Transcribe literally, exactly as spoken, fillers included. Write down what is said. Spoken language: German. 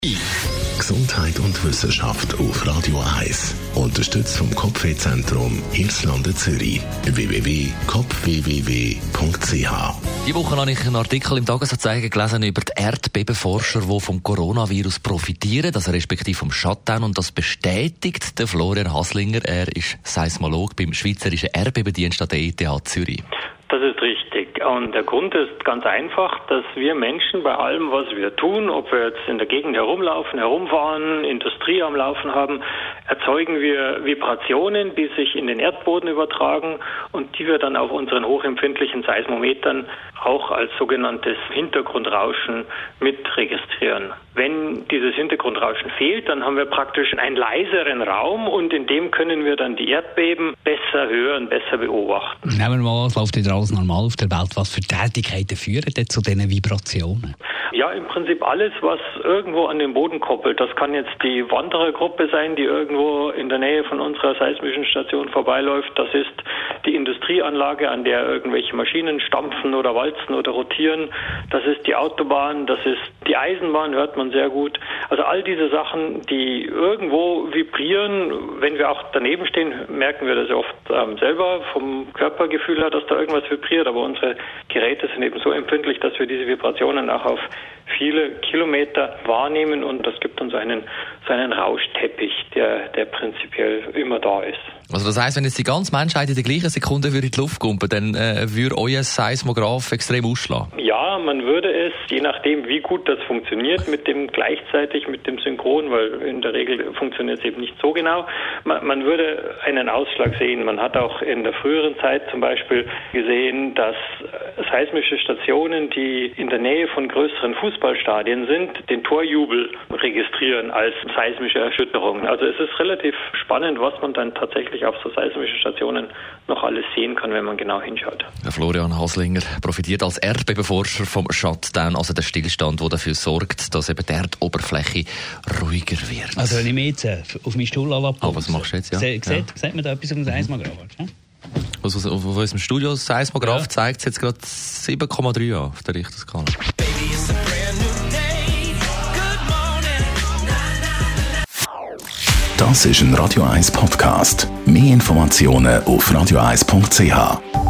Gesundheit und Wissenschaft auf Radio eins. Unterstützt vom Kopfwehzentrum Irlande Zürich. w w w punkt kopf w w w punkt c h. Diese Woche habe ich einen Artikel im Tagesanzeiger gelesen über die Erdbebenforscher, die vom Coronavirus profitieren, also respektive vom Shutdown. Und das bestätigt der Florian Haslinger. Er ist Seismolog beim Schweizerischen Erdbebendienst an der E T H Zürich. Das ist richtig. Und der Grund ist ganz einfach, dass wir Menschen bei allem, was wir tun, ob wir jetzt in der Gegend herumlaufen, herumfahren, Industrie am Laufen haben, erzeugen wir Vibrationen, die sich in den Erdboden übertragen und die wir dann auf unseren hochempfindlichen Seismometern auch als sogenanntes Hintergrundrauschen mit registrieren. Wenn dieses Hintergrundrauschen fehlt, dann haben wir praktisch einen leiseren Raum und in dem können wir dann die Erdbeben besser hören, besser beobachten. Nehmen wir mal, es läuft wieder alles normal auf der Welt. Was für Tätigkeiten führen denn zu diesen Vibrationen? Ja, im Prinzip alles, was irgendwo an den Boden koppelt. Das kann jetzt die Wanderergruppe sein, die irgendwo in der Nähe von unserer seismischen Station vorbeiläuft. Das ist die Industrieanlage, an der irgendwelche Maschinen stampfen oder walzen oder rotieren. Das ist die Autobahn, das ist die Eisenbahn, hört man sehr gut. Also all diese Sachen, die irgendwo vibrieren, wenn wir auch daneben stehen, merken wir das ja oft ähm, selber vom Körpergefühl her, dass da irgendwas vibriert. Aber unsere Geräte sind eben so empfindlich, dass wir diese Vibrationen auch auf viele Kilometer wahrnehmen und das gibt uns einen, so einen Rauschteppich, der, der prinzipiell immer da ist. Also das heisst, wenn jetzt die ganze Menschheit in der gleichen Sekunde würde in die Luft kumpen, dann äh, würde euer Seismograph extrem ausschlagen? Ja, man würde es, je nachdem wie gut das funktioniert, mit dem gleichzeitig, mit dem Synchron, weil in der Regel funktioniert es eben nicht so genau, man, man würde einen Ausschlag sehen. Man hat auch in der früheren Zeit zum Beispiel gesehen, dass seismische Stationen, die in der Nähe von größeren Fußballstadien sind, den Torjubel registrieren als seismische Erschütterungen. Also es ist relativ spannend, was man dann tatsächlich auf so seismische Stationen noch alles sehen kann, wenn man genau hinschaut. Herr Florian Haslinger profitiert als Erdbebenforscher vom Shutdown, also der Stillstand, der dafür sorgt, dass eben die Erdoberfläche ruhiger wird. Also wenn ich mich jetzt auf meinen Stuhl anlasse... Ah, was machst du jetzt? Ja. Sieht ja. Sieht man da etwas auf dem Seismograph? Ja? Also auf unserem Studio Seismograph ja. Zeigt es jetzt gerade sieben Komma drei an auf der Richterskala. Das ist ein Radio eins Podcast. Mehr Informationen auf radio eins punkt c h.